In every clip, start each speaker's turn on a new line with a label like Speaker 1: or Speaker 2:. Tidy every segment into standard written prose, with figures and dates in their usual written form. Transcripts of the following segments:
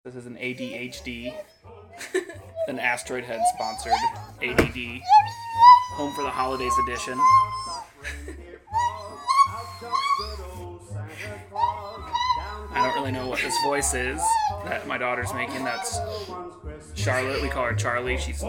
Speaker 1: This is an ADHD, an Asteroid Head sponsored ADD Home for the Holidays edition. I don't really know what this voice is that my daughter's making. That's Charlotte. We call her Charlie. She's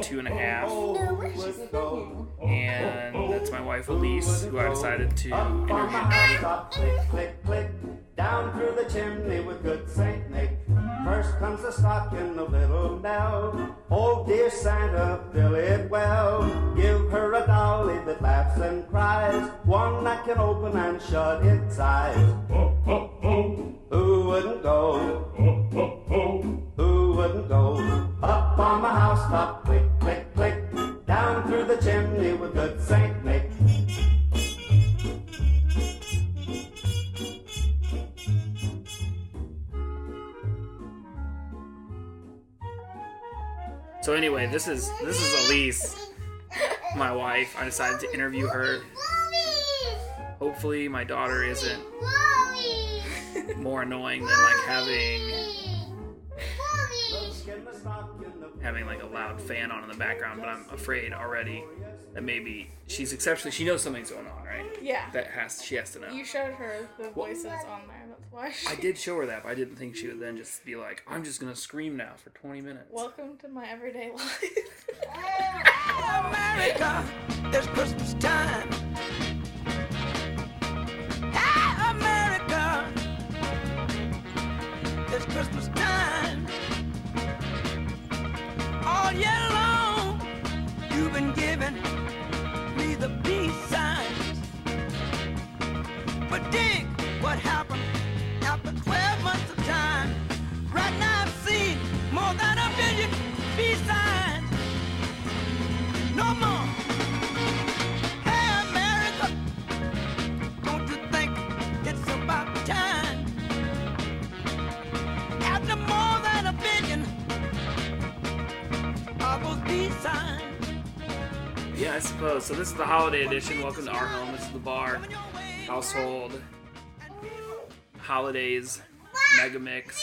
Speaker 1: 2.5. And that's my wife Elise, who I decided to interview.
Speaker 2: Down through the chimney with good Saint Nick. First comes the stocking of little Nell. Oh dear Santa, fill it well. Give her a dolly that laughs and cries, one that can open and shut its eyes. Who wouldn't go? Who wouldn't go? Up on the housetop, click, click, click. Down through the chimney with good Saint Nick.
Speaker 1: So anyway, this is Elise, my wife. I decided to interview her. Hopefully my daughter isn't more annoying than like having like a loud fan on in the background, but I'm afraid already that maybe she's exceptionally, she knows something's going on, right?
Speaker 3: Yeah.
Speaker 1: She has to know.
Speaker 3: You showed her the voices on there, that's why.
Speaker 1: I did show her that, but I didn't think she would then just be like, I'm just gonna scream now for 20 minutes.
Speaker 3: Welcome to my everyday life.
Speaker 4: America, it's Christmas time. Hey, America, it's Christmas time. All year long, you've been giving me the peace signs. But dig what happened after 12 months of time. Right now I've seen more than a billion peace signs. No more. Hey, America, don't you think it's about time? After more than a billion of those peace signs.
Speaker 1: Yeah, I suppose. So this is the holiday edition. Welcome to our home. This is the bar, household, holidays, mega mix.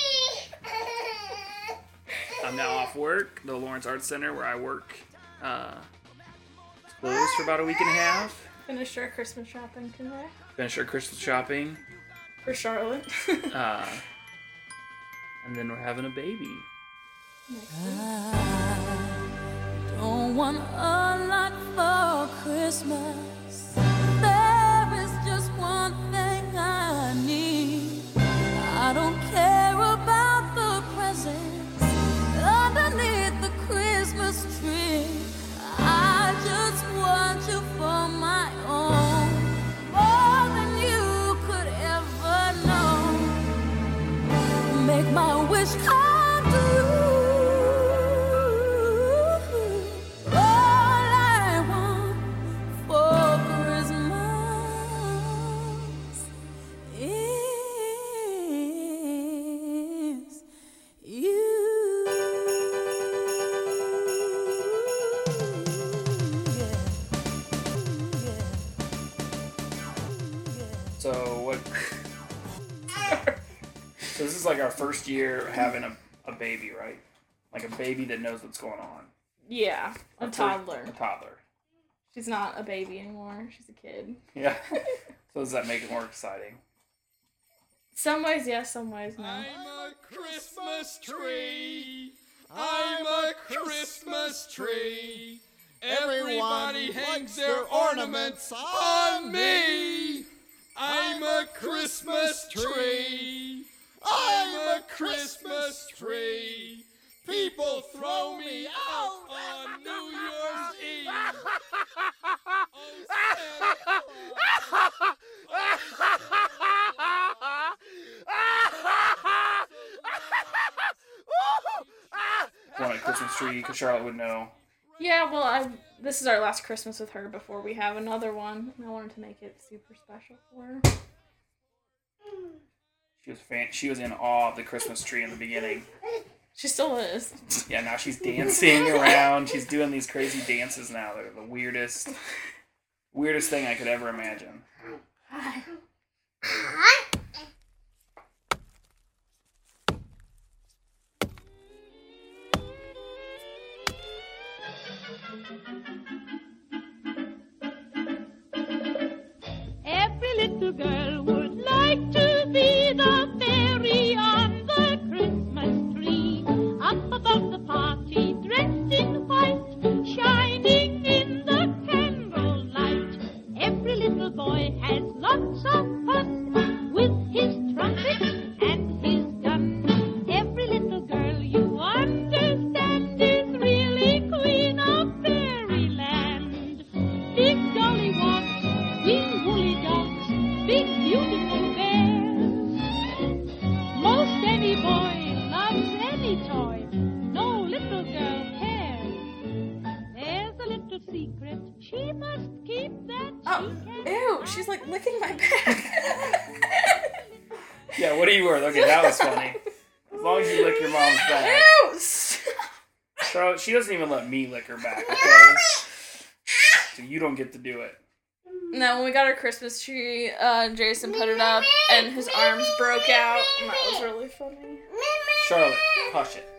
Speaker 1: I'm now off work. The Lawrence Arts Center, where I work, is closed for about a week and a half.
Speaker 3: Finished our Christmas shopping today.
Speaker 1: Finished our Christmas shopping.
Speaker 3: For Charlotte.
Speaker 1: And then we're having a baby.
Speaker 5: Don't want a lot for Christmas. There is just one thing I need. I don't care about the presents underneath the Christmas tree. I just want you for my own, more than you could ever know. Make my wish come true.
Speaker 1: So this is like our first year having a baby, right? Like a baby that knows what's going on.
Speaker 3: Yeah, a toddler.
Speaker 1: A toddler.
Speaker 3: She's not a baby anymore. She's a kid.
Speaker 1: Yeah. So does that make it more exciting?
Speaker 3: Some ways yes, some ways no.
Speaker 4: I'm a Christmas tree. I'm a Christmas tree. Everybody hangs their ornaments on me. I'm a Christmas tree. I'm a Christmas tree. People throw me out on New Year's Eve.
Speaker 1: Want a Christmas tree because Charlotte would know.
Speaker 3: Yeah, well, this is our last Christmas with her before we have another one. And I wanted to make it super special for her.
Speaker 1: She was in awe of the Christmas tree in the beginning.
Speaker 3: She still is.
Speaker 1: Yeah, now she's dancing around. She's doing these crazy dances now. They're the weirdest thing I could ever imagine.
Speaker 5: Every little girl would like to be the fairy on the Christmas tree. Up above the party, dressed in white, shining in the candlelight. Every little boy has lots of fun with his trumpet and his gun. Every little girl, you understand, is really queen of fairyland. Big jolly walks, big woolly dogs, big beautiful bears. Most any boy loves any toy, no little girl cares. There's a little secret she must keep that she
Speaker 3: Oh,
Speaker 5: can't
Speaker 3: ew, she's like licking my back.
Speaker 1: Yeah, what are you worth? Okay, that was funny. As long as you lick your mom's back.
Speaker 3: Ew!
Speaker 1: Charlotte, she doesn't even let me lick her back, okay? So you don't get to do it.
Speaker 3: No, when we got our Christmas tree, Jason put it up and his arms broke out, and that was really funny.
Speaker 1: Charlotte, hush it.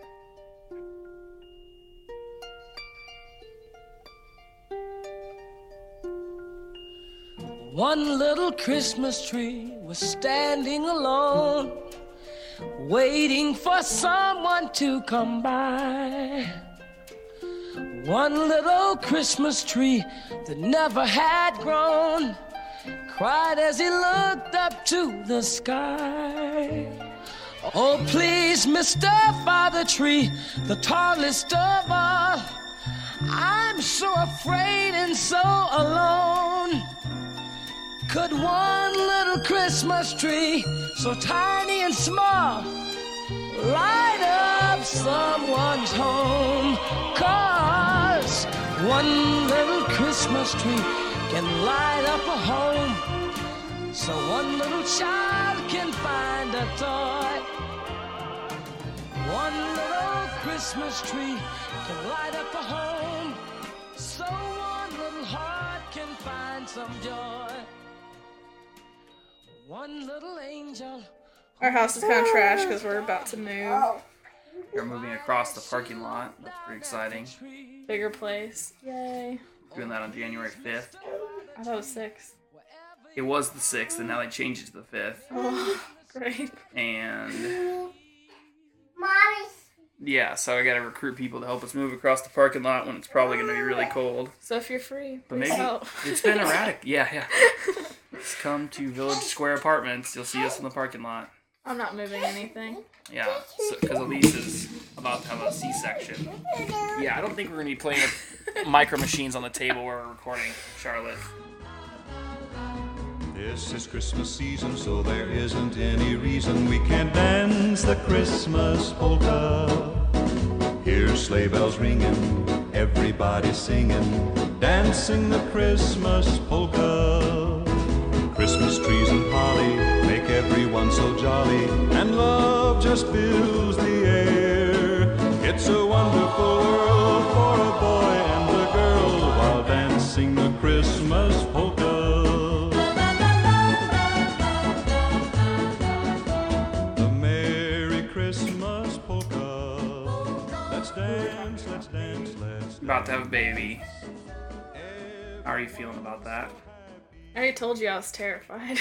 Speaker 6: One little Christmas tree was standing alone, waiting for someone to come by. One little Christmas tree that never had grown cried as he looked up to the sky. Oh, please, Mr. Father Tree, the tallest of all, I'm so afraid and so alone. Could one little Christmas tree, so tiny and small, light up someone's home? 'Cause one little Christmas tree can light up a home, so one little child can find a toy. One little Christmas tree can light up a home, so one little heart can find some joy. One little angel.
Speaker 3: Our house is kind of trash because we're about to move.
Speaker 1: You're moving across the parking lot. That's pretty exciting.
Speaker 3: Bigger place. Yay.
Speaker 1: Doing that on January 5th.
Speaker 3: I thought it was 6.
Speaker 1: It was the 6th, and now they changed it to the 5th.
Speaker 3: Oh, great.
Speaker 1: And yeah, so I gotta recruit people to help us move across the parking lot when it's probably gonna be really cold.
Speaker 3: So if you're free,
Speaker 1: But
Speaker 3: please
Speaker 1: maybe
Speaker 3: help.
Speaker 1: it's been erratic. Yeah. Just come to Village Square Apartments. You'll see us in the parking lot.
Speaker 3: I'm not moving anything.
Speaker 1: Yeah, because Elise is about to have a C-section. Yeah, I don't think we're gonna be playing with micro machines on the table where we're recording, Charlotte.
Speaker 7: This is Christmas season, so there isn't any reason we can't dance the Christmas polka. Hear sleigh bells ringing, everybody singing, dancing the Christmas polka. Christmas trees and holly make everyone so jolly, and love just fills the air. It's a wonderful world for a boy and a girl while dancing the Christmas polka. The Merry Christmas polka. Let's dance, let's dance, let's
Speaker 1: About to have a baby. How are you feeling about that?
Speaker 3: I already told you I was terrified.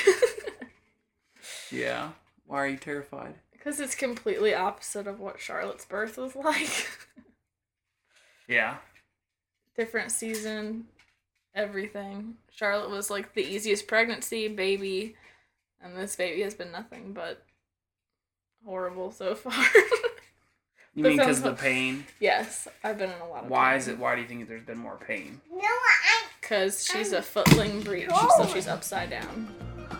Speaker 1: Yeah. Why are you terrified?
Speaker 3: Because it's completely opposite of what Charlotte's birth was like.
Speaker 1: Yeah.
Speaker 3: Different season, everything. Charlotte was like the easiest pregnancy, baby, and this baby has been nothing but horrible so far.
Speaker 1: You mean because of the pain?
Speaker 3: Yes, I've been in a lot of
Speaker 1: Why
Speaker 3: pain.
Speaker 1: is it? Why do you think there's been more pain?
Speaker 3: Because she's a footling breech, so she's upside down.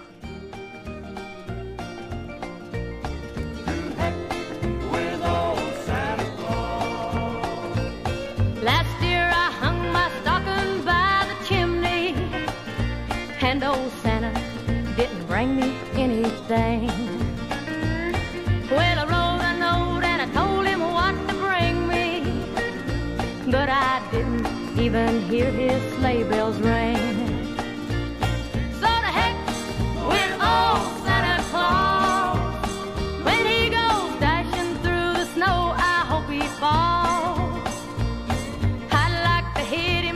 Speaker 5: Last year I hung my stocking by the chimney, and old Santa didn't bring me anything. Well, I wrote a note and I told him what to bring me, but I didn't even hear his sleigh bells ring. So to heck with old Santa Claus. When he goes dashing through the snow, I hope he falls. I'd like to hit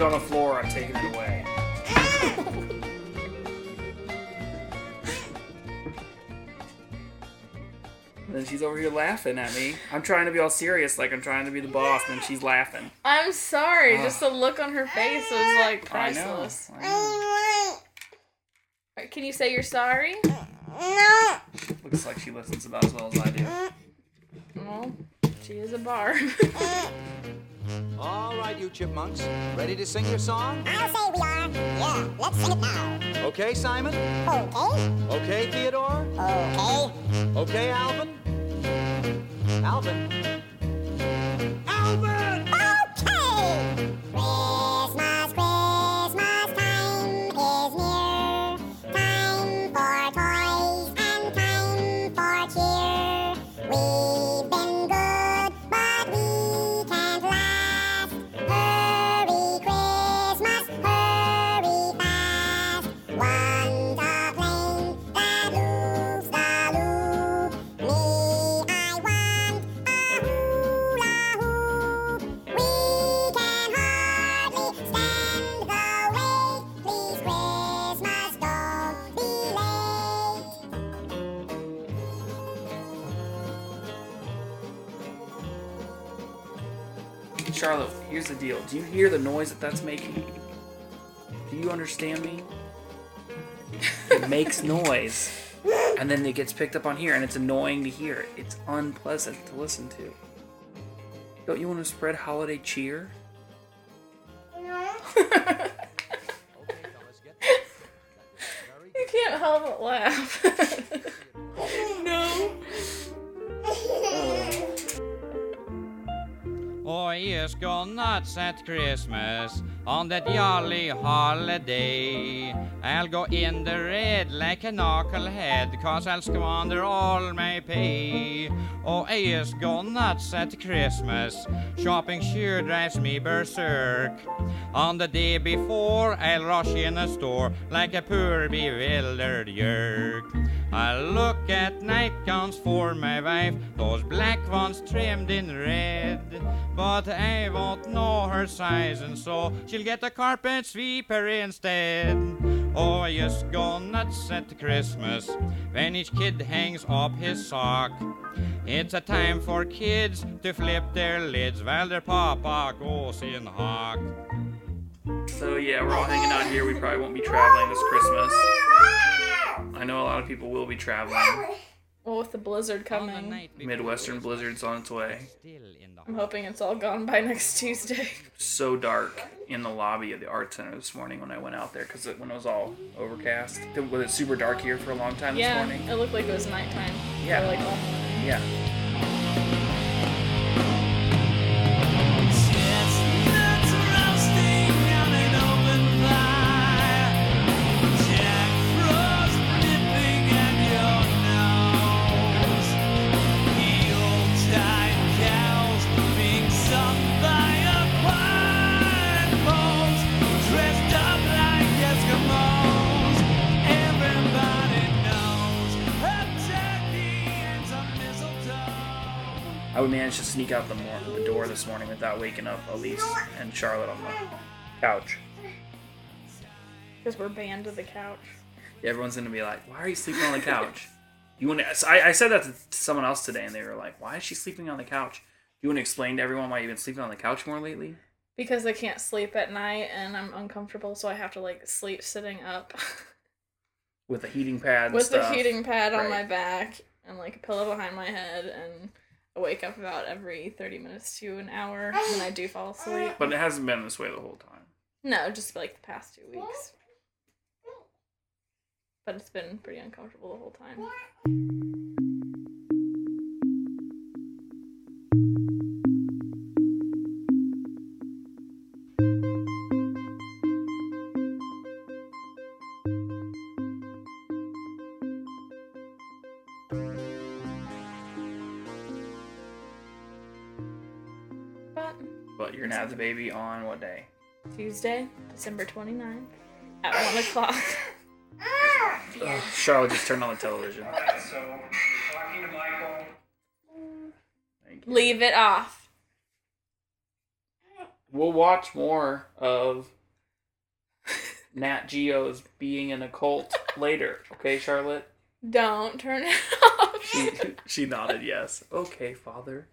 Speaker 1: on the floor, I'm taking it away. And then she's over here laughing at me. I'm trying to be all serious, like I'm trying to be the boss, and she's laughing.
Speaker 3: I'm sorry. Just the look on her face was like priceless.
Speaker 1: I know.
Speaker 3: Alright, can you say you're sorry?
Speaker 1: Looks like she listens about as well as I do.
Speaker 3: Well, she is a barb.
Speaker 8: All right, you chipmunks. Ready to sing your song?
Speaker 9: I'll say we are. Yeah, let's sing it now.
Speaker 8: Okay, Simon?
Speaker 9: Okay.
Speaker 8: Okay, Theodore?
Speaker 9: Okay.
Speaker 8: Okay, Alvin? Alvin?
Speaker 9: Alvin! Okay! Christmas, Christmas time is near. Time for toys and time for cheer. We've been good, but we can't last. Hurry, Christmas, hurry fast. Want a plane that moves the loop. Me, I want a hula hoop. We can hardly stand the wait. Please, Christmas, don't be late.
Speaker 1: Charlotte, here's the deal. Do you hear the noise that that's making? Do you understand me? It makes noise. And then it gets picked up on here, and it's annoying to hear. It's unpleasant to listen to. Don't you want to spread holiday cheer?
Speaker 3: You can't help but laugh. No.
Speaker 10: Oh, yes, go nuts at Christmas on that jolly holiday. I'll go in the red like a knucklehead, 'cause I'll squander all my pay. Oh, yes, go nuts at Christmas. Shopping sure drives me berserk. On the day before, I'll rush in a store like a poor bewildered yerk. I'll look at nightgowns for my wife, those black ones trimmed in red. But I won't know her size, and so she'll get a carpet sweeper instead. Oh, I just go nuts at Christmas when each kid hangs up his sock. It's a time for kids to flip their lids while their papa goes in hock.
Speaker 1: So yeah, we're all hanging out here. We probably won't be traveling this Christmas. I know a lot of people will be traveling.
Speaker 3: Well, with the blizzard coming,
Speaker 1: Midwestern blizzard's on its way.
Speaker 3: I'm hoping it's all gone by next Tuesday.
Speaker 1: So dark in the lobby of the art center this morning when I went out there, because when it was all overcast. Was it super dark here for a long time this morning?
Speaker 3: It looked like it was nighttime.
Speaker 1: Yeah.
Speaker 3: For like all morning.
Speaker 1: Yeah.
Speaker 4: Chestnuts roasting on an open fire. Jack Frost nipping at your nose. Yuletide carols being sung by a choir and folks dressed up like Eskimos. Everybody knows a turkey and some mistletoe.
Speaker 1: I would manage to sneak out the door this morning without waking up Elise and Charlotte on the couch.
Speaker 3: Because we're banned to the couch.
Speaker 1: Everyone's gonna be like, "Why are you sleeping on the couch?" You want to? I said that to someone else today, and they were like, "Why is she sleeping on the couch?" You want to explain to everyone why you've been sleeping on the couch more lately?
Speaker 3: Because I can't sleep at night and I'm uncomfortable, so I have to like sleep sitting up.
Speaker 1: With a heating pad and
Speaker 3: With
Speaker 1: stuff.
Speaker 3: a heating pad on
Speaker 1: Right.
Speaker 3: my back and like a pillow behind my head, and I wake up about every 30 minutes to an hour when I do fall asleep.
Speaker 1: But it hasn't been this way the whole time.
Speaker 3: No, just like the past 2 weeks. But it's been pretty uncomfortable the whole time.
Speaker 1: But you're gonna have the baby on what day?
Speaker 3: Tuesday, December 29th at 1 o'clock.
Speaker 1: Charlotte just turned on the television.
Speaker 11: So, you're talking to Michael.
Speaker 1: Thank you.
Speaker 3: Leave it off.
Speaker 1: We'll watch more of Nat Geo's being in a cult later. Okay, Charlotte?
Speaker 3: Don't turn it off.
Speaker 1: She nodded yes. Okay, Father.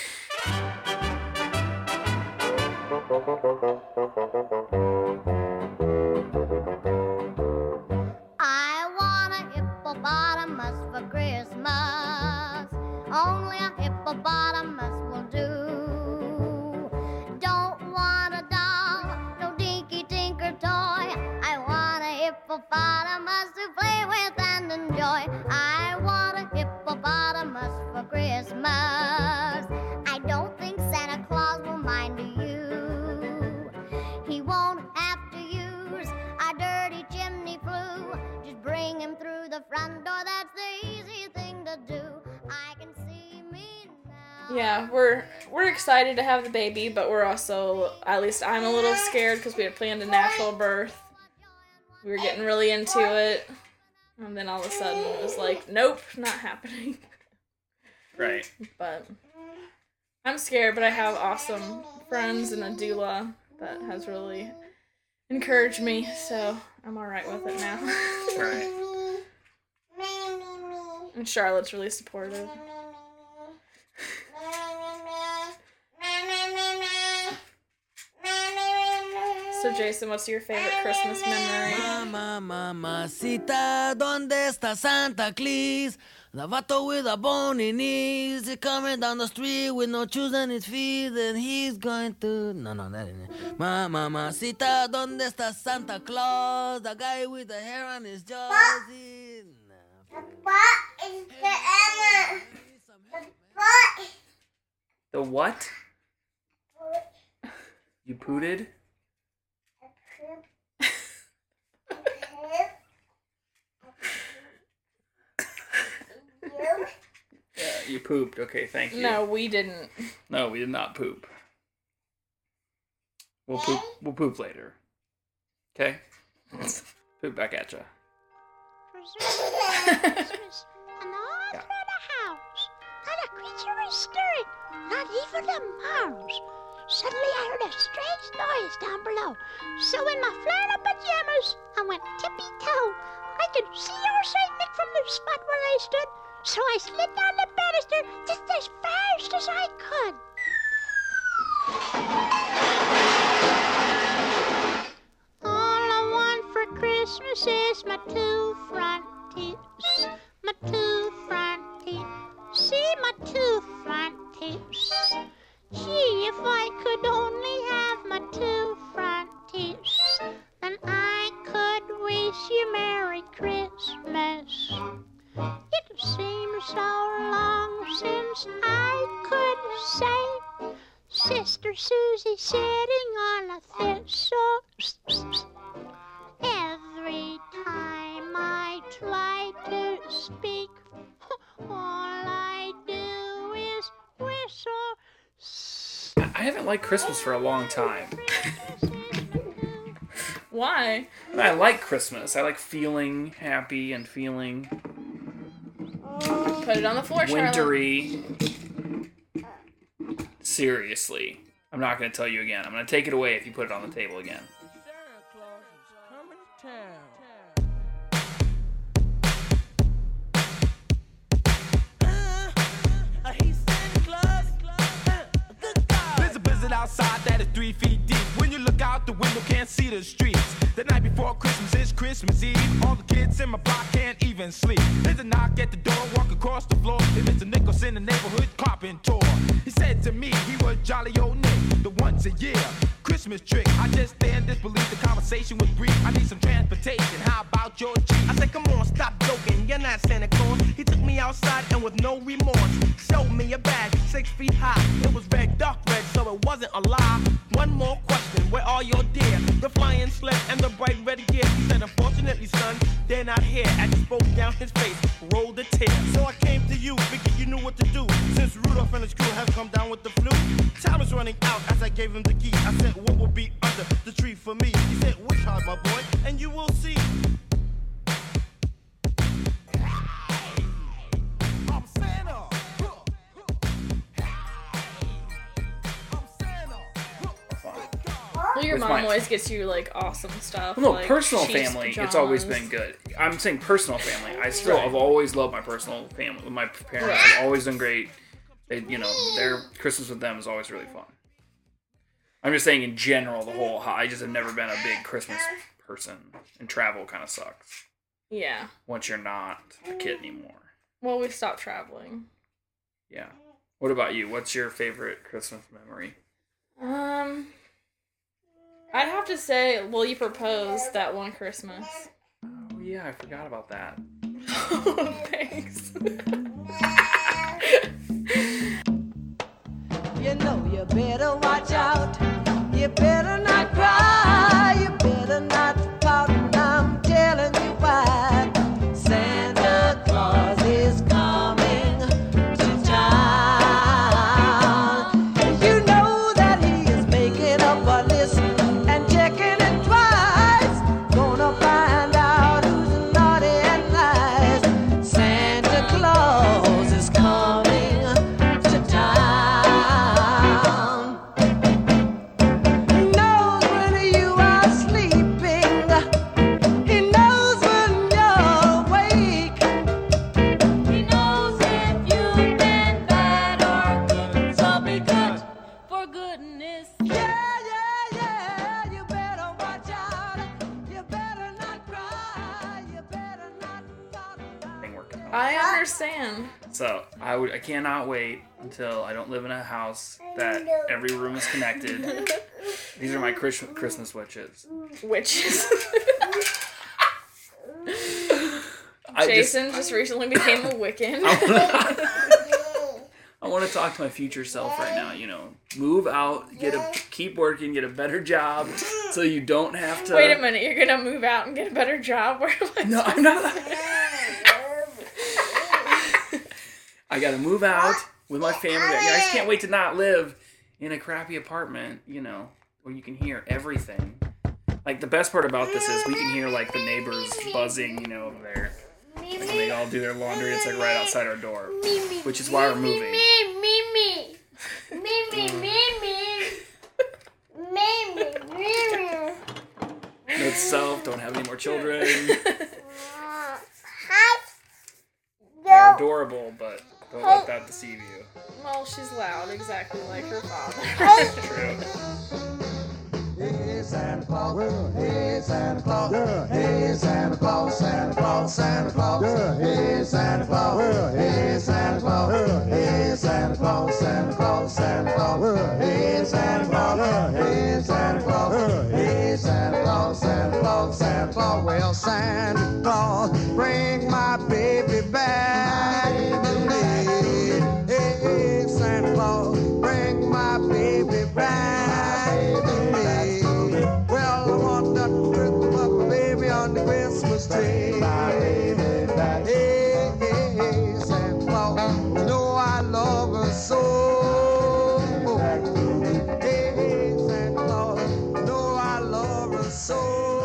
Speaker 9: I want a hippopotamus for Christmas. Only a hippopotamus will do. Don't want a doll, no dinky tinker toy. I want a hippopotamus to play with and enjoy. I want a hippopotamus for Christmas. I don't think Santa Claus will mind you. He won't have to use a dirty chimney flue. Just bring him through the front door. That's the easy thing to do. I can see me now.
Speaker 3: Yeah, we're excited to have the baby, but we're also, at least I'm a little scared because we had planned a natural birth. We were getting really into it, and then all of a sudden it was like, nope, not happening.
Speaker 1: Right.
Speaker 3: But I'm scared, but I have awesome friends and a doula that has really encouraged me, so I'm alright with it now.
Speaker 1: Right.
Speaker 3: And Charlotte's really supportive. So Jason, what's your favorite Christmas memory?
Speaker 6: Mamacita, ¿dónde está Santa Claus? The vato with the bony knees, he's coming down the street with no shoes on his feet, and he's going to... No, that ain't it. Mamacita, ¿dónde está Santa Claus? The guy with the hair on his jaws.
Speaker 9: What is the Emma? What?
Speaker 1: The what? You pooted? Yeah, you pooped. Okay, thank you.
Speaker 3: No, we didn't.
Speaker 1: No, we did not poop. We'll poop later. Okay? Poop back at ya.
Speaker 5: Christmas, and all through the house, not a creature is stirring, not even a mouse. Suddenly I heard a strange noise down below. So in my flannel pajamas, I went tippy-toe. I could see old Saint Nick from the spot where I stood, so I slid down the banister just as fast as I could. All I want for Christmas is my two front teeth. My two front teeth. See my two front teeth. Gee, if I could only have my two front teeth, then I could wish you Merry Christmas. It seems so long since I could say Sister Susie sitting on a thistle. Every time I try to speak, all I do is whistle.
Speaker 1: I haven't liked Christmas for a long time.
Speaker 3: Why?
Speaker 1: I like Christmas. I like feeling happy and feeling
Speaker 3: Put it on the floor, Charlotte.
Speaker 1: wintry. Seriously. I'm not going to tell you again. I'm going to take it away if you put it on the table again.
Speaker 6: Santa Claus is coming to town. He's Santa Claus, good God.
Speaker 12: There's a blizzard outside that is 3 feet deep. When you look out the window, can't see the streets. The night before Christmas is Christmas Eve. All the kids in my block can't even sleep. There's a knock at the door, walk across the floor. It's Mr. Nichols in the neighborhood carpenter. He said to me, he was jolly old Nick, the once a year Christmas trick. I just stand disbelief, the conversation was brief. I need some transportation, how about your Jeep? I said, come on, stop joking, you're not Santa Claus. He took me outside and with no remorse showed me a bag 6 feet high. It was red, dark red, so it wasn't a lie. One more question, where are your deer? The flying sled and the bright red gear. He said, unfortunately, son, they're not here. As he spoke down his face, rolled a tear. So I came to you, figured you knew what to do. Since Rudolph and his crew have come down with the flu, time was running out as I gave him the key. I said, what will be under the tree for me? He said, wish hard, my boy, and you will see. I'm Santa. I'm Santa.
Speaker 3: your
Speaker 1: With
Speaker 3: mom
Speaker 1: my-
Speaker 3: always gets you like awesome stuff.
Speaker 1: No,
Speaker 3: like
Speaker 1: personal
Speaker 3: Chiefs
Speaker 1: family, it's
Speaker 3: pajamas.
Speaker 1: always been good. I'm saying personal family. I've always loved my personal family. My parents
Speaker 3: Right.
Speaker 1: have always done great. They, their Christmas with them is always really fun. I'm just saying in general, I just have never been a big Christmas person, and travel kind of sucks
Speaker 3: Yeah.
Speaker 1: once you're not a kid anymore.
Speaker 3: Well, we stopped traveling.
Speaker 1: Yeah. What about you? What's your favorite Christmas memory?
Speaker 3: I'd have to say, well, you proposed that one Christmas.
Speaker 1: Oh yeah, I forgot about that.
Speaker 3: Thanks.
Speaker 6: You know you better watch out. You better not cry. You better not pout. And I'm telling you why. Santa Claus is coming to town. You know that he is making up a list and checking it twice. Gonna find out who's naughty and nice. Santa Claus is coming to town. He knows when you are sleeping. He knows when you're awake. He knows if you've been bad or good. So be good, for goodness. Yeah. You better watch out. You better not cry. You better not pout.
Speaker 1: Thing working out.
Speaker 3: I understand.
Speaker 1: So I cannot wait until I don't live in a house that every room is connected. These are my Christmas wishes.
Speaker 3: Witches.
Speaker 1: I
Speaker 3: Jason just recently became a Wiccan.
Speaker 1: I want to talk to my future self right now. Move out, keep working, get a better job, so you don't have to.
Speaker 3: Wait a minute, you're gonna move out and get a better job? Where am I?
Speaker 1: No, I'm not. I gotta move out with my family. I just can't wait to not live in a crappy apartment, where you can hear everything. Like, the best part about this is we can hear, like, the neighbors buzzing, over there. Like, when they all do their laundry, it's, like, right outside our door. Which is why we're moving. Note self, don't have any more children. They're adorable, but don't let that deceive you.
Speaker 3: Well, she's loud, exactly like her father.
Speaker 1: True.
Speaker 13: Hey Santa Claus, hey Santa Claus, hey Santa Claus, Santa Claus, Santa Claus, hey Santa Claus, hey Santa Claus, hey Santa Claus, Santa Claus, Santa Claus, hey Santa Claus, hey Santa Claus, hey Santa Claus, Santa Claus, Santa Claus. Well, Santa Claus, bring my baby back to me. Hey Santa Claus, bring my baby back. Well, I want that Christmas baby on the Christmas tree. Hey, Santa Claus, you know I love her so. Hey, Santa Claus, you know I love her so.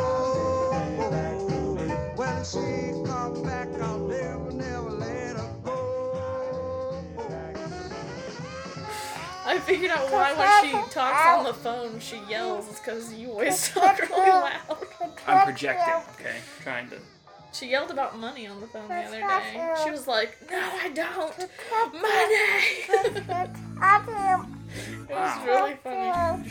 Speaker 13: When she comes back, I'll never let her go.
Speaker 3: I figured out why when she talks on the phone she yells. It's because you always talk really loud.
Speaker 1: I'm projecting, okay? Trying to.
Speaker 3: She yelled about money on the phone the other day. She was like, "No, I don't. Money." It was really funny.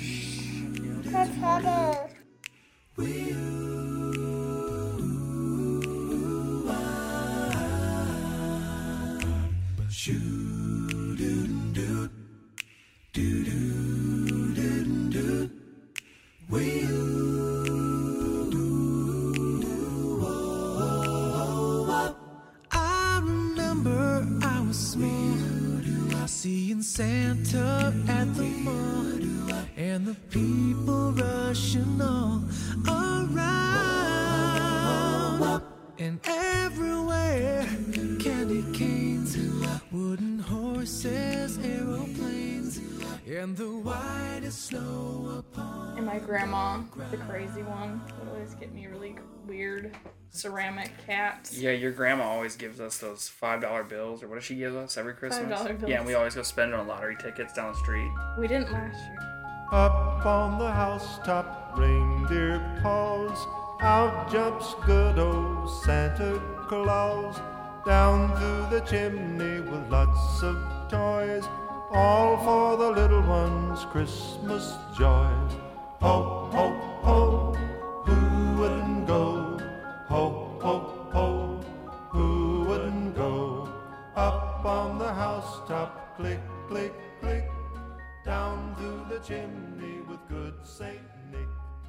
Speaker 12: I remember I was small, seeing Santa at the mall, and the people rushing all around, and everywhere candy canes, wooden horses, aeroplanes, and the whitest snow upon.
Speaker 3: And my grandma, the crazy one, would always get me really weird ceramic cats.
Speaker 1: Yeah, your grandma always gives us those $5 bills, or what does she give us every Christmas?
Speaker 3: $5 bills.
Speaker 1: Yeah, and we always go spend it on lottery tickets down the street.
Speaker 3: We didn't last year.
Speaker 7: Up on the housetop,
Speaker 14: reindeer paws. Out jumps good old Santa Claus, down through the chimney with lots of toys, all for the little ones' Christmas joys. Ho, ho, ho, who wouldn't go? Ho, ho, ho, who wouldn't go? Up on the housetop, click, click, click, down through the chimney with good Saint Nick.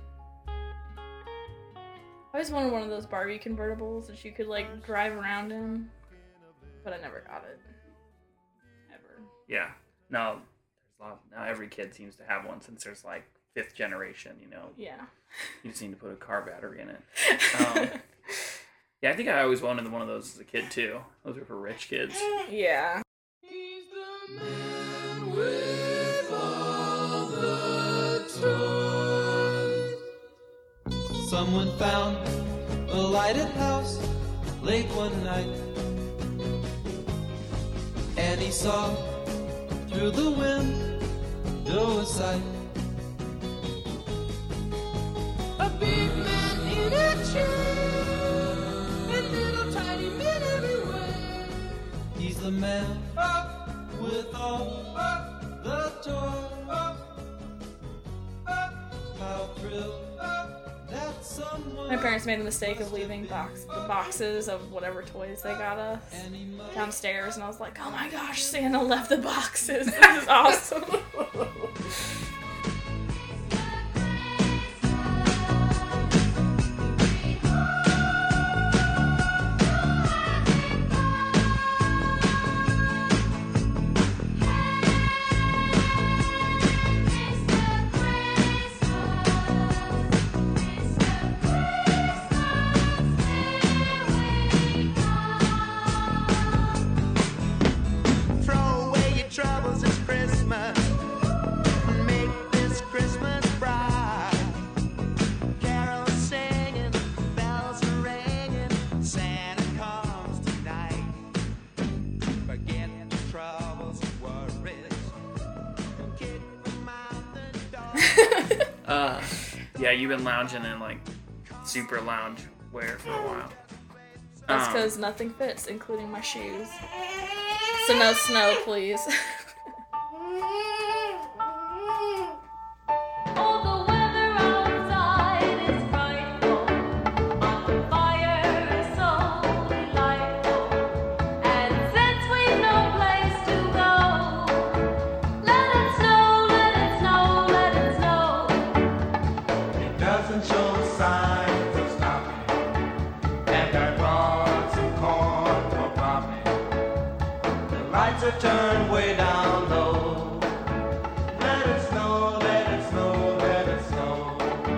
Speaker 3: I always wanted one of those Barbie convertibles that you could like drive around in, but I never got it. Ever.
Speaker 1: Yeah. No, there's a lot. Now every kid seems to have one since there's like 5th generation. You know.
Speaker 3: Yeah.
Speaker 1: You just need to put a car battery in it. Yeah, I think I always wanted one of those as a kid too. Those are for rich kids.
Speaker 3: Yeah.
Speaker 6: With all the toys. Someone found a lighted house late one night, and he saw through the window a sight. A big man in a chair, and little tiny men everywhere. He's the man with all the toys. How thrilled that someone.
Speaker 3: My parents made the mistake of leaving the boxes of whatever toys they got us downstairs, and I was like, oh my gosh, Santa left the boxes. This is awesome.
Speaker 1: Yeah, you've been lounging in like super lounge wear for a while.
Speaker 3: That's because nothing fits, including my shoes. So no snow, please.
Speaker 14: Turn way down low. Let it snow, let it snow, let it snow.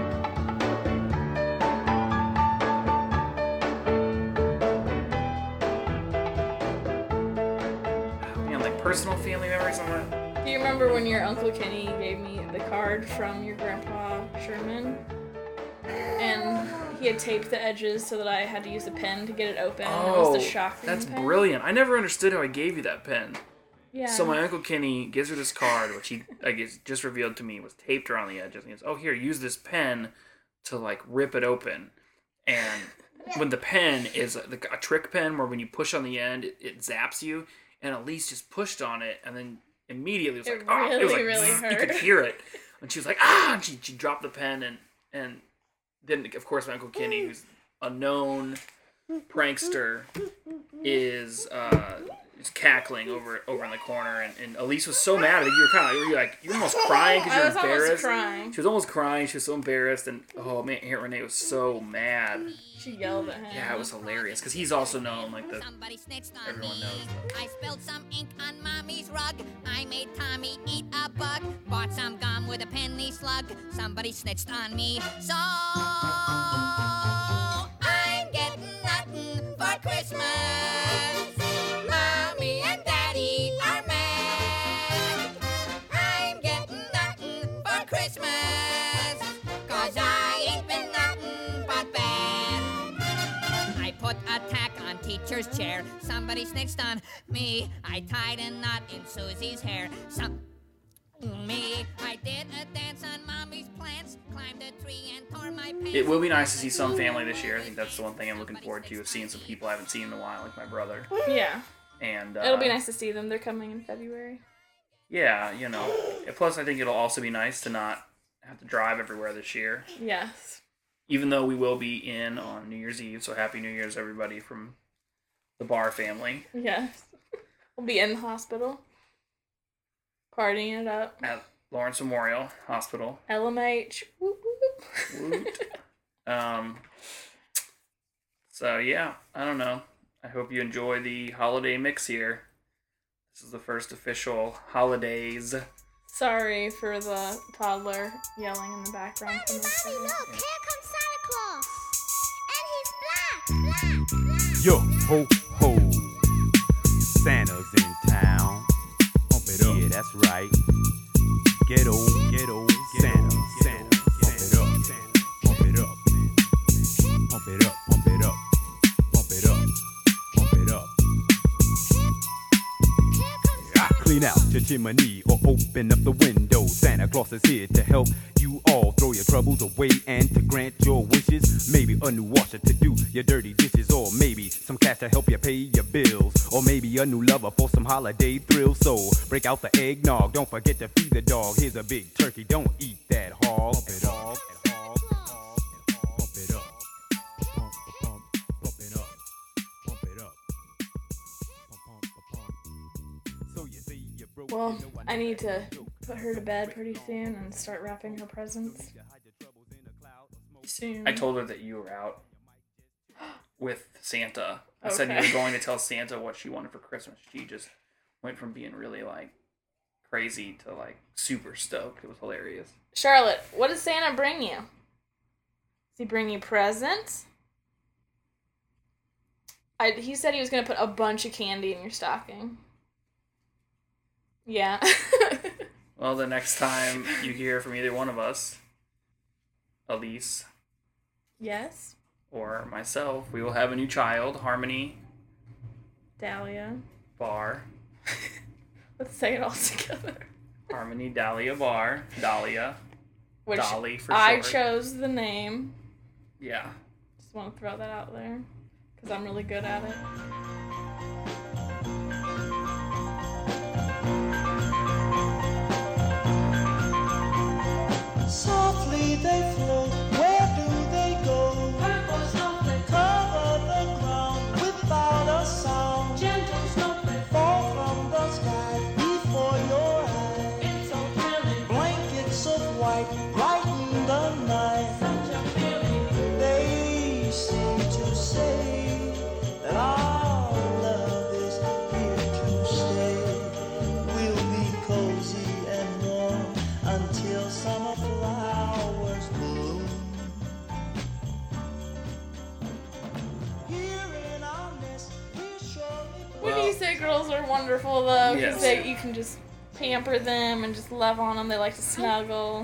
Speaker 1: Man, like personal family memories on that.
Speaker 3: Do you remember when your Uncle Kenny gave me the card from your Grandpa Sherman? And he had taped the edges so that I had to use a pen to get it open.
Speaker 1: Oh,
Speaker 3: it was the shock
Speaker 1: that's
Speaker 3: pen.
Speaker 1: brilliant. I never understood how he gave you that pen.
Speaker 3: Yeah.
Speaker 1: So my Uncle Kenny gives her this card, which he, I guess, just revealed to me was taped around the edges. And he goes, oh, here, use this pen to, like, rip it open. And when the pen is a trick pen where when you push on the end, it zaps you. And Elise just pushed on it, and then immediately it was like, ah! It was like,
Speaker 3: really
Speaker 1: zzz,
Speaker 3: hurt.
Speaker 1: you could hear it. And she was like, ah! And she dropped the pen, and then, of course, my Uncle Kenny, who's a known prankster, is cackling over in the corner, and Elise was so mad. I think you were almost crying because you were embarrassed.
Speaker 3: Almost crying.
Speaker 1: She was almost crying. She was so embarrassed, and oh man, Aunt Renee was so mad.
Speaker 3: She yelled at him.
Speaker 1: Yeah, it was hilarious because he's also known like the everyone knows.
Speaker 15: I spilled some ink on Mommy's rug. I made Tommy eat a bug. Bought some gum with a penny slug. Somebody snitched on me. So I'm getting nothing for Christmas. Mommy and Daddy are mad. I'm getting nothing for Christmas. 'Cause I ain't been nothing but bad. I put a tack on teacher's chair. Somebody snitched on me. I tied a knot in Susie's hair. Me, I did a dance on mommy's plants, climbed a tree and tore my pants.
Speaker 1: It will be nice to see some family this year. I think that's the one thing I'm looking forward to, is seeing some people I haven't seen in a while, like my brother.
Speaker 3: Yeah.
Speaker 1: And
Speaker 3: It'll be nice to see them. They're coming in February.
Speaker 1: Yeah, you know. Plus, I think it'll also be nice to not have to drive everywhere this year.
Speaker 3: Yes.
Speaker 1: Even though we will be in on New Year's Eve, so Happy New Year's, everybody from the Barr family.
Speaker 3: Yes. We'll be in the hospital. Partying it up.
Speaker 1: At Lawrence Memorial Hospital.
Speaker 3: LMH. Whoop, whoop.
Speaker 1: Woot. So, yeah, I don't know. I hope you enjoy the holiday mix here. This is the first official holidays.
Speaker 3: Sorry for the toddler yelling in the background.
Speaker 9: Daddy, Daddy, look! Here comes Santa Claus! And he's black, black, black!
Speaker 16: Yo, ho, ho! Santa's in town. Pump it up. Yeah, that's right. Ghetto, Santa, Santa. Pump it up, Santa. Pump it up. Pump it up, pump it up. Pump it up, pump it up. Clean out your chimney or open up the window. Santa Claus is here to help you all throw your troubles away and to grant your wishes. Maybe a new washer to do your dirty dishes, or maybe some cash to help you pay your bills, or maybe a new lover for some holiday thrills. So break out the eggnog, don't forget to feed the dog. Here's a big turkey, don't eat that hog. Pump it up.
Speaker 3: Well, I need to put her to bed pretty soon and start wrapping her presents. Soon.
Speaker 1: I told her that you were out with Santa. I said you were going to tell Santa what she wanted for Christmas. She just went from being really, like, crazy to, like, super stoked. It was hilarious.
Speaker 3: Charlotte, what does Santa bring you? Does he bring you presents? He said he was going to put a bunch of candy in your stocking. Yeah.
Speaker 1: Well, the next time you hear from either one of us, Elise.
Speaker 3: Yes.
Speaker 1: Or myself, we will have a new child, Harmony.
Speaker 3: Dahlia.
Speaker 1: Barr.
Speaker 3: Let's say it all together.
Speaker 1: Harmony Dahlia Barr. Dahlia.
Speaker 3: Which
Speaker 1: Dolly for
Speaker 3: I
Speaker 1: short.
Speaker 3: chose the name.
Speaker 1: Yeah.
Speaker 3: Just want to throw that out there. Because I'm really good at it.
Speaker 17: Softly they float, where do they go?
Speaker 5: Purple snowflake,
Speaker 17: Cover the ground without a sound.
Speaker 5: gentle snowflake,
Speaker 17: Fall from the sky before your eyes.
Speaker 5: it's so thrilling,
Speaker 17: Blankets of white brighten the night.
Speaker 5: such a feeling.
Speaker 17: They seem to say that our love is here to stay. We'll be cozy and warm until summer flowers bloom. Here in our nest, we surely
Speaker 3: When you say girls are wonderful, though, because
Speaker 1: Yes.
Speaker 3: you can just pamper them and just love on them. They like to snuggle.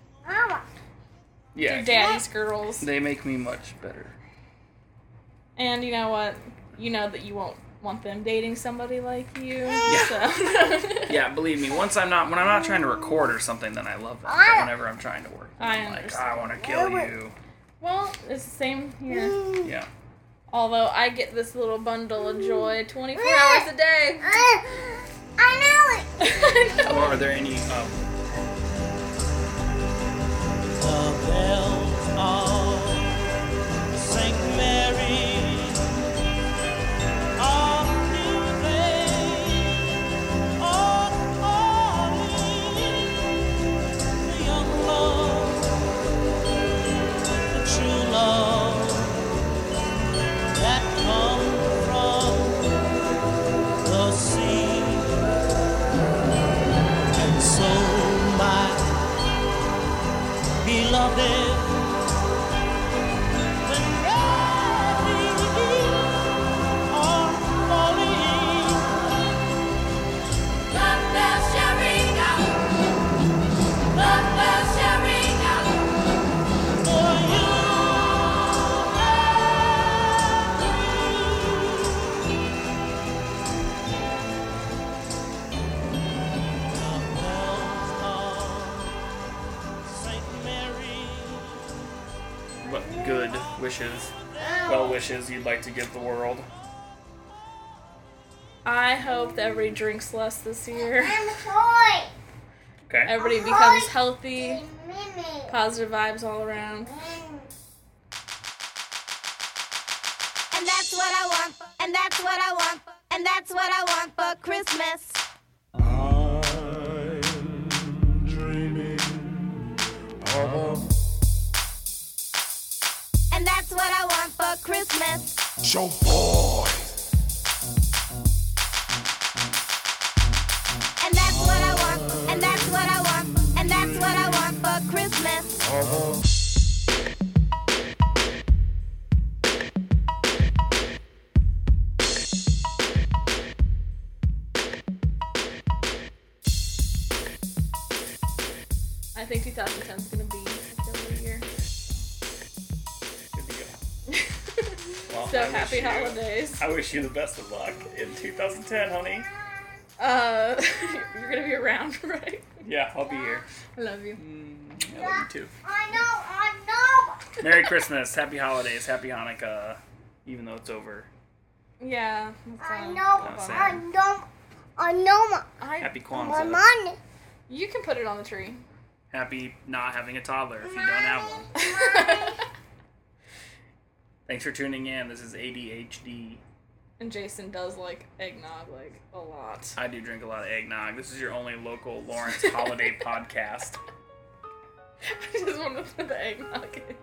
Speaker 1: Yeah.
Speaker 3: They're daddy's girls.
Speaker 1: They make me much better.
Speaker 3: And you know what? You know that you won't want them dating somebody like you.
Speaker 1: Yeah.
Speaker 3: So.
Speaker 1: Yeah, believe me, when I'm not trying to record or something, then I love them. But whenever I'm trying to work,
Speaker 3: I
Speaker 1: I'm like,
Speaker 3: understand.
Speaker 1: I want to kill you.
Speaker 3: Well, it's the same here.
Speaker 1: Yeah.
Speaker 3: Although I get this little bundle of joy 24 hours a day.
Speaker 9: I know it!
Speaker 1: Or are there any
Speaker 17: The bells of St. Mary are new they are calling. The young love, the true love that come from the sea. And so
Speaker 1: good wishes, well wishes you'd like to give the world?
Speaker 3: I hope that everybody drinks less this year.
Speaker 1: Okay.
Speaker 3: Everybody becomes healthy, positive vibes all around.
Speaker 15: And that's what I want, and that's what I want, and that's what I want for Christmas.
Speaker 14: I'm dreaming of
Speaker 15: And that's what I want for Christmas.
Speaker 14: Show boy.
Speaker 15: And that's what I want, and that's what I want, and that's what I want for Christmas.
Speaker 3: I think 2010 is going to be a killer year.
Speaker 1: Well,
Speaker 3: So
Speaker 1: I
Speaker 3: happy
Speaker 1: wish you-
Speaker 3: holidays.
Speaker 1: I wish you the best of luck in 2010, honey.
Speaker 3: You're going to be around, right?
Speaker 1: Yeah, I'll be here.
Speaker 3: I love you.
Speaker 1: I love you too.
Speaker 9: I know.
Speaker 1: Merry Christmas, Happy Holidays, Happy Hanukkah, even though it's over.
Speaker 3: Yeah.
Speaker 9: I know.
Speaker 1: Happy
Speaker 9: My
Speaker 1: Kwanzaa.
Speaker 9: money.
Speaker 3: You can put it on the tree.
Speaker 1: Happy not having a toddler if you don't have one. Thanks for tuning in. This is ADHD.
Speaker 3: And Jason does like eggnog like a lot.
Speaker 1: I do drink a lot of eggnog. This is your only local Lawrence holiday podcast.
Speaker 3: I just want to put the eggnog in.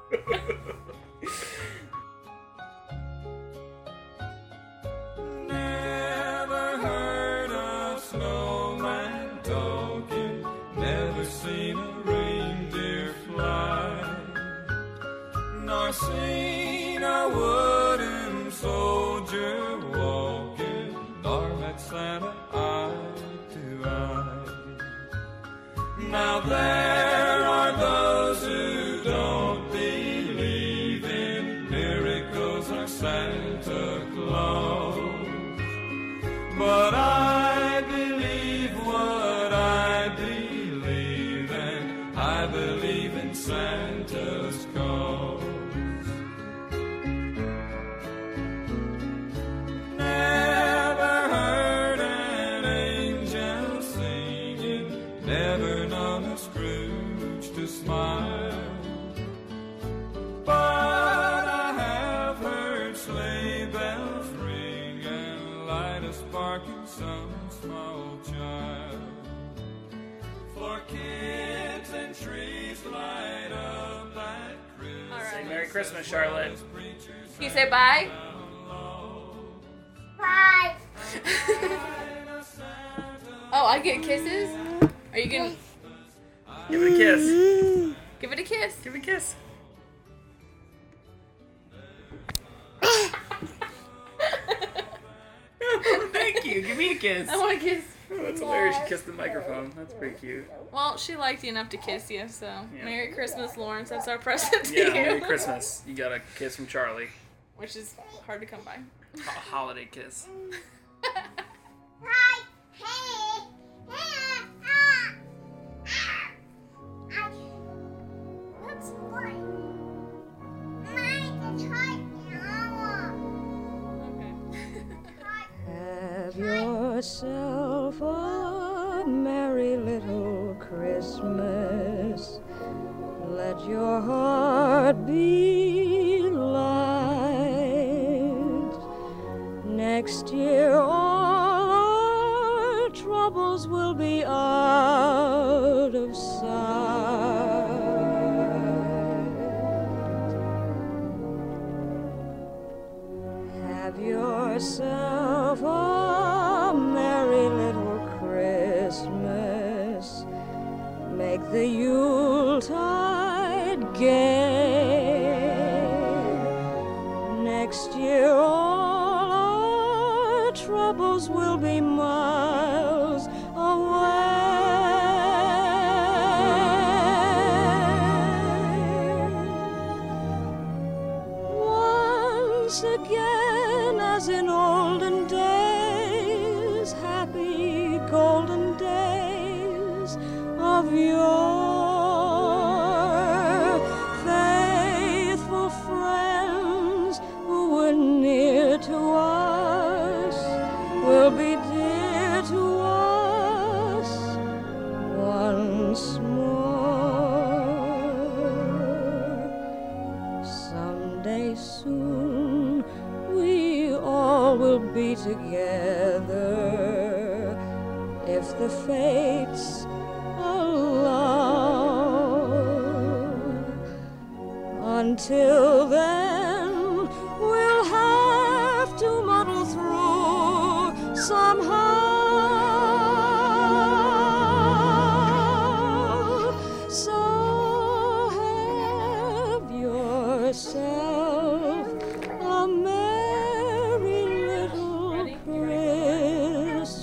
Speaker 12: Never heard a snowman talking, never seen a reindeer fly, nor seen a wooden soldier walking, nor met Santa eye to eye. Now there are those who don't believe in miracles or Santa Claus, but I believe what I believe, and I believe in Santa's cause. Never heard an angel singing, never known a Scrooge to smile, but I have heard sleigh bells ring and light a spark in some small child. For kids and trees light up at Christmas.
Speaker 1: Say Merry Christmas, Charlotte.
Speaker 3: Can you say bye?
Speaker 9: Bye.
Speaker 3: Oh, I get kisses? Are you gonna
Speaker 1: Give it a kiss.
Speaker 3: give it a kiss?
Speaker 1: Give it a kiss. Thank you. Give me a kiss.
Speaker 3: I want a kiss.
Speaker 1: Oh, that's hilarious. You kissed the microphone. That's pretty cute.
Speaker 3: Well, she liked you enough to kiss you, so Merry Christmas, Lawrence. That's our present to
Speaker 1: Yeah,
Speaker 3: you.
Speaker 1: Merry Christmas. You got a kiss from Charlie.
Speaker 3: Which is hard to come by.
Speaker 1: A holiday kiss.
Speaker 9: Hi. Hey. What's going?
Speaker 6: Have yourself a merry little Christmas. Let your heart be light. Next year all our troubles will be out of sight. Have yourself a merry little Christmas. Make the Yuletide gay. Next year all our troubles will be miles away. Once again, as in olden days, happy golden days of yore, faithful
Speaker 18: together if the fates allow. Until then, we'll have to muddle through somehow. So have yourself a merry little Christmas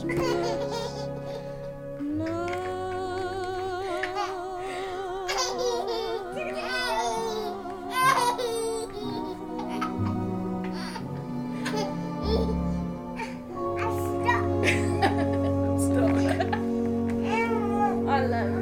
Speaker 3: I love